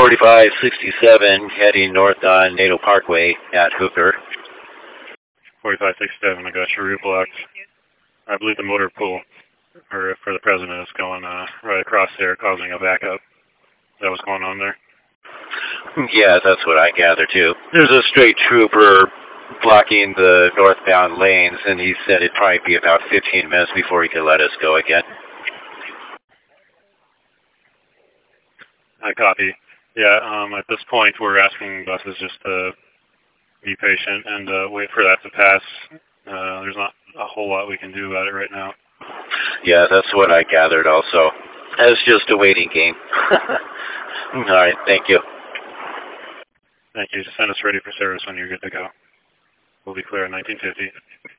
4567 heading north on NATO Parkway at Hooker. 4567, I got your route blocked. I believe the motor pool for the president is going right across there, causing a backup. Is that what's going on there? Yeah, that's what I gather too. There's a straight trooper blocking the northbound lanes, and he said it'd probably be about 15 minutes before he could let us go again. I copy. Yeah, at this point, we're asking buses just to be patient and wait for that to pass. There's not a whole lot we can do about it right now. Yeah, that's what I gathered also. It's just a waiting game. All right, thank you. Thank you. Just send us ready for service when you're good to go. We'll be clear at 1950.